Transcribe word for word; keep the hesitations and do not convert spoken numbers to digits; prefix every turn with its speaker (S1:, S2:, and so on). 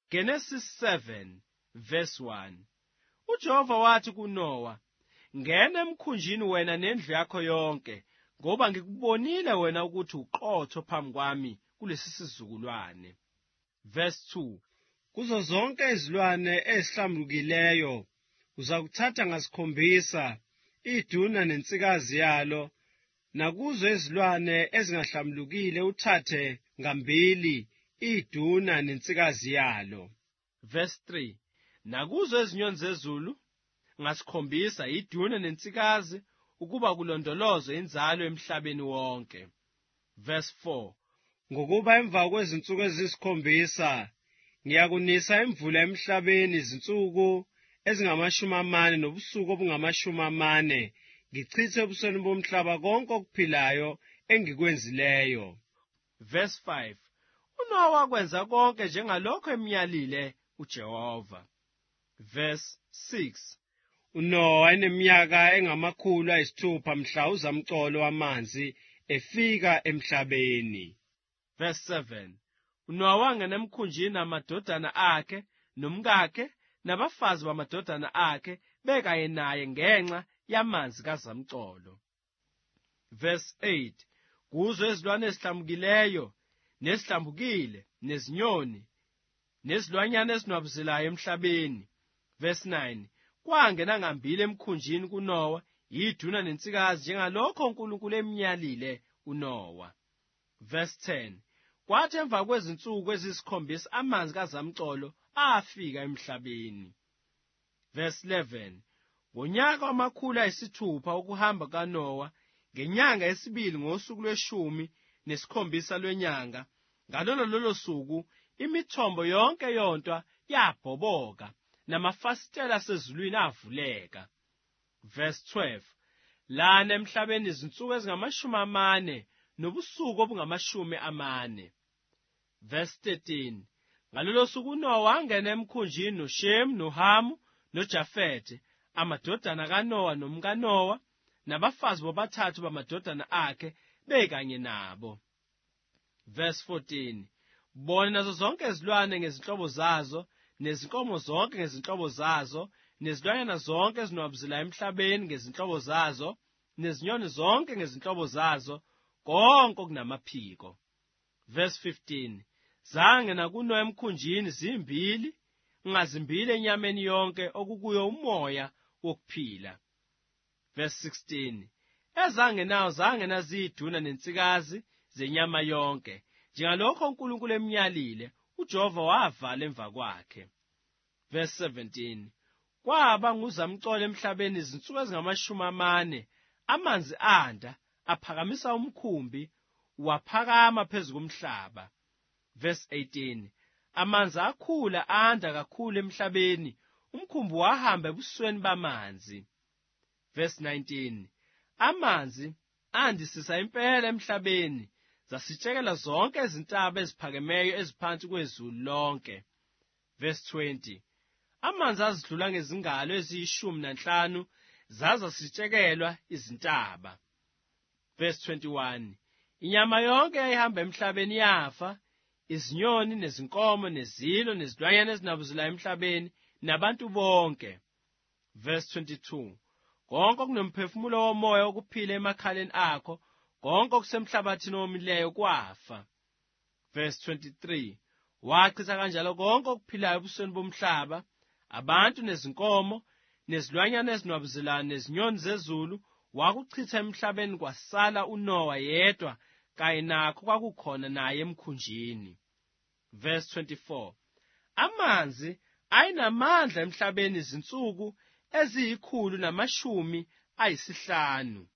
S1: Genesis seven verse one. uJehova wathi kuNowa, ngena emkhunjini wena nendlu yakho yonke, ngoba ngikubonile wena ukuthi uqotho phambi kwami kulesi sizukulwane. Verse two. Kuzo zonke izilwane ezihlambulukileyo uzakuthatha ngasikhombisa iduna nensikazi yalo, nakuzo izilwane ezingahlambulukile uthathe ngambili iduna nensikazi yalo. Verse three. Nakuzo ezinyoni zezulu ngasikhombisa iduna nensikazi, ukuba kulondolozwe inzalo emhlabeni wonke. Verse four. Ngokuba emva kwezinsuku ezisikhombisa ngiyakunisa imvula emhlabeni izinsuku ezingamashumi amane nobusuku obungamashumi amane, ngichithe ebusweni bomhlaba konke okuphilayo engikwenzileyo. Verse five. uNowa wakwenza konke njengalokho emyalile uJehova. Verse six. uNowa eneminyaka engamakhulu ayisithupha mhla uzamcolo wamanzi efika emhlabeni. Verse seven. uNowa wangena emkhunjini namadodana akhe nomkakhe nabafazi bamadodana akhe bekaye naye ngenxa yamanzi kazamcolo. Verse eight. Kuzo izilwane ezihlambukileyo nezihlambukile nezinyoni nezilwanyana ezinwabuzelayo emhlabeni. Verse nine. Kwangena ngambili emkhunjini kuNowa iduna nensikazi njengalokho uNkulunkulu emyalile uNowa. Verse ten. Kwathi emva kwezinsuku ezisikhombisa amanzi kazamcolo afika emhlabeni. Verse eleven. Ngonyaka wamakhulu ayisithupha ukuhamba kaNowa, ngenyanga yesibili ngosuku lweshumi nesikhombisa lwenyanga, ngalolo lolo suku imithombo yonke yontwa yabhoboka namafasitela asezulwini avuleka. Verse twelve. Lana emhlabeni izinsuku ezingamashumi amane nobusuku obungamashumi amane. Verse thirteen. Ngalolo suku uNowa wangena emkhunjini noShem noHamu noJafethe, amadodana kaNowa nomkaNowa, nabafazi bobathathu bamadodana akhe bekanye nabo. Verse fourteen. Bona nazo zonke izilwane ngezinhlobo zazo, nezinkomo zonke ngezinhlobo zazo, nezilwanyana zonke ezinwabuzelayo emhlabeni ngezinhlobo zazo, nezinyoni zonke ngezinhlobo zazo, konke okunamaphiko. Verse fifteen. Zangena kuNowa emkhunjini zimbili, ngazimbili enyameni yonke okukuyo umoya wokuphila. Verse sixteen. Ezangenayo zangena ziyiduna nensikazi zenyama yonke, njengalokho uNkulunkulu emyalile uJehova wavala emva kwakhe. Verse seventeen. Kwaba nguzamcolo emhlabeni izinsuku ezingamashumi amane, amanzi anda aphakamisa umkhumbi waphakama phezu komhlaba. Verse eighteen. Amanzi akhula anda kakhulu emhlabeni, umkhumbi wahamba ebusweni bamanzi. Verse nineteen. Amanzi andisisa impela emhlabeni, zasitshekela zonke izintaba eziphakemeyo eziphansi kwezulu lonke. Verse twenty. Amanzi azidlula ngezingalo eziyishumi nanhlanu, zaza sitshekelwa izintaba. Verse twenty-one. Inyama yonke eyayihamba emhlabeni yafa, izinyoni nezinkomo nezilo nezilwanyana ezinabuzelayo emhlabeni nabantu bonke. Verse twenty-two. Konke okunomphefumulo womoya okuphila emakhaleni akho, konke okusemhlabathini owomileyo kwafa. Verse twenty-three. Wachitha kanjalo konke okuphilayo ebusweni bomhlaba, abantu nezinkomo nezilwanyana ezinwabuzelayo nezinyoni zezulu, wakuchitha emhlabeni kwasala uNowa yedwa kanye nakho kwakukhona naye emkhunjini. Verse twenty-four. Amanzi ayinamandla emhlabeni izinsuku eziyikhulu namashumi ayisihlanu.